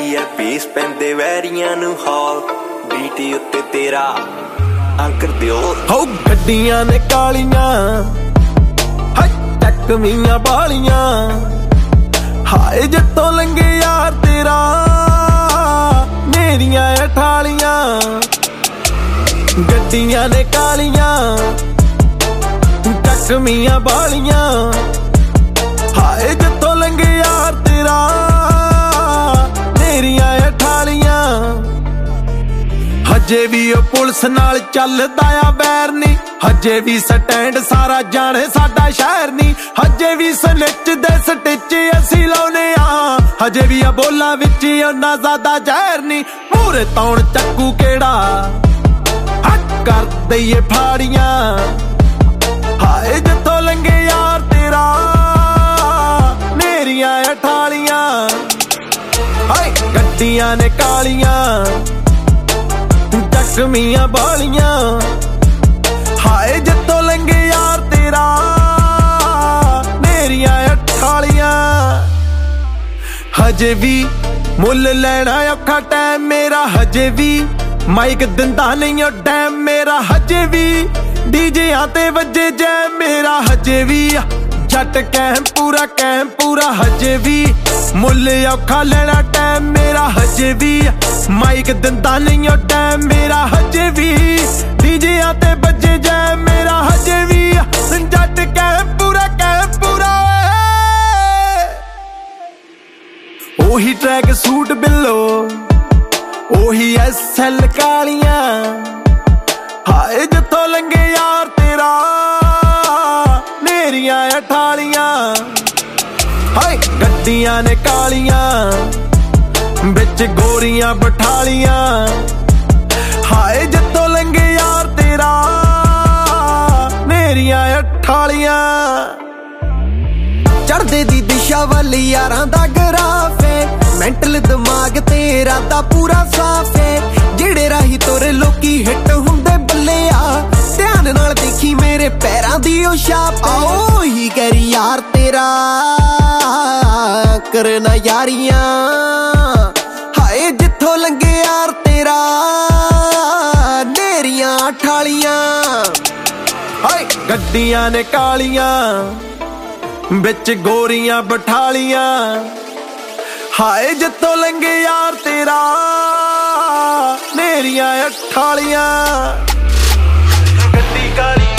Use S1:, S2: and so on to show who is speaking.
S1: ਕਰਦੀ ਐ ਪੀਸ ਪੈਂਦੇ ਵੈਰੀਆਂ ਨੂੰ ਹੌਲ ਬੀਟ ਉੱਤੇ ਤੇਰਾ ਅੰਕਰ ਦਿਓ
S2: ਹੋ ਗੱਡੀਆਂ ਨੇ ਕਾਲੀਆਂ ਹਾਏ ਚੱਕਵੀਆਂ ਬਾਲੀਆਂ ਹਾਏ ਜਿੱਤੋਂ ਲੰਘੇ ਯਾਰ ਤੇਰਾ ਮੇਰੀਆਂ ਅਠਾਲੀਆਂ ਗੱਡੀਆਂ ਨੇ ਕਾਲੀਆਂ ਚੱਕਵੀਆਂ ਬਾਲੀਆਂ ਹਾਏ ਜਿੱਤੋਂ ਲੰਘੇ ਯਾਰ ਤੇਰਾ ਮੇਰੀਆਂ ਅਠਾਲੀਆਂ ਹਜੇ ਵੀ ਉਹ ਪੁਲਿਸ ਨਾਲ ਚੱਲਦਾ ਆ ਵੈਰ ਨੀ ਹਜੇ ਵੀ ਸਟੈਂਡ ਸਾਰਾ ਜਾਣੇ ਸਾਡਾ ਸ਼ਹਿਰ ਨੀ ਹਜੇ ਵੀ ਸਨਿਚ ਦੇ ਸਟਿਚ ਅਸੀਂ ਲਾਉਨੇ ਆ ਹਜੇ ਵੀ ਆ ਬੋਲਾਂ ਵਿੱਚ ਉਹਨਾਂ ਜ਼ਿਆਦਾ ਜ਼ਹਿਰ ਨੀ ਮੂਰੇ ਤੌਣ ਚੱਕੂ ਕਿਹੜਾ ਹੱਕ ਕਰ ਦਈਏ ਫਾੜੀਆਂ ਹਾਏ ਜਿੱਥੋਂ ਲੰਘੇ ਯਾਰ ਤੇਰਾ ਮੇਰੀਆਂ ਅਠਾਲੀਆਂ ਹਾਏ ਗੱਡੀਆਂ ਨੇ ਕਾਲੀਆਂ ਚੱਕਵੀਆਂ ਬਾਲੀਆਂ ਹਾਏ ਜਿੱਤੋਂ ਲੰਘੇ ਯਾਰ ਤੇਰਾ ਮੇਰੀਆਂ ਅਠਾਲੀਆਂ ਹਜੇ ਵੀ ਮੁੱਲ ਲੈਣਾ ਔਖਾ ਟਾਈਮ ਮੇਰਾ ਹਜੇ ਵੀ ਮਾਈਕ ਦਿੰਦਾ ਨਹੀਂ ਉਹ ਡੈਮ ਮੇਰਾ ਹਜੇ ਵੀ ਡੀਜਿਆਂ ਤੇ ਵੱਜੇ ਜੈ ਮੇਰਾ ਹਜੇ ਵੀ ਜੱਟ ਕਹਿਮ ਪੂਰਾ ਹਜੇ ਵੀ ਮੁੱਲ ਔਖਾ ਲੈਣਾ ਟਾਈਮ ਮੇਰਾ ਹਜੇ ਵੀ ਮਾਈਕ ਦਿੰਦਾ ਨਹੀਂ ਉਹ ਟਾਈਮ ਮੇਰਾ ਹਜੇ ਵੀ ਡੀਜਿਆਂ ਤੇ ਵੱਜੇ ਜੈ ਮੇਰਾ ਹਜੇ ਵੀ ਜੱਟ ਕਹਿਮ ਪੂਰਾ ਉਹੀ ਟਰੈਕ ਸੂਟ ਬਿੱਲੋ ਉਹੀ ਐਸਐਲ ਕਾਲੀਆਂ ਹਾਏ ਜਿੱਥੋਂ ਲੰਘੇ ਯਾਰ ਤੇਰਾ ਮੇਰੀਆਂ ਅਠਾਲੀਆਂ ਹਾਏ ਗੱਡੀਆਂ ਨੇ ਕਾਲੀਆਂ ਵਿੱਚ ਗੋਰੀਆਂ ਬਠਾਲੀਆਂ ਹਾਏ ਜਿੱਥੋਂ ਲੰਘੇ ਯਾਰ ਤੇਰਾ ਮੇਰੀਆਂ ਅਠਾਲੀਆਂ ਚੜ੍ਹਦੇ ਦੀ ਦਿਸ਼ਾ ਵੱਲ ਯਾਰਾਂ ਦਾ ਗਰਾਫ ਏ ਮੈਂਟਲ ਦਿਮਾਗ ਤੇਰਾ ਤਾਂ ਪੂਰਾ ਸਾਫ ਏ ਜਿਹੜੇ ਰਾਹੀ ਤੁਰੇ ਲੋਕੀ ਹਿੱਟ ਹੁੰਦੇ ਬੱਲਿਆ ਧਿਆਨ ਨਾਲ ਦੇਖੀ ਮੇਰੇ ਪੈਰਾਂ ਦੀ ਉਹ ਛਾਪ ਉਹੀ ਕਰੀ ਯਾਰ ਤੇਰਾ ਕਰਨਾ ਯਾਰੀਆਂ ਹਾਏ ਜਿੱਥੋਂ ਲੰਘੇ ਯਾਰ ਤੇਰਾ ਮੇਰੀਆਂ ਅਠਾਲੀਆਂ ਹਾਏ ਗੱਡੀਆਂ ਨੇ ਕਾਲੀਆਂ ਵਿੱਚ ਗੋਰੀਆਂ ਬਠਾਲੀਆਂ ਹਾਏ ਜਿੱਥੋਂ ਲੰਘੇ ਯਾਰ ਤੇਰਾ ਮੇਰੀਆਂ ਅਠਾਲੀਆਂ ਗੱਡੀ ਕਾਲੀ